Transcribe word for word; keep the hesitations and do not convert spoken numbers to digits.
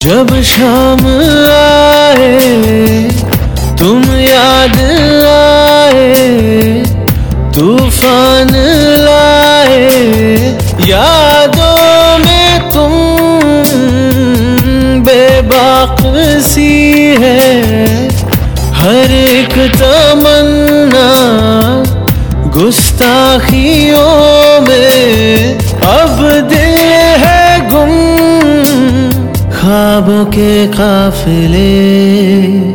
जब शाम आए तुम याद आए, तूफान लाए यादों में तुम, बेबाक सी है हर एक तमन्ना गुस्ताखियों में। अब दिल है गुम ख्वाबों के काफिले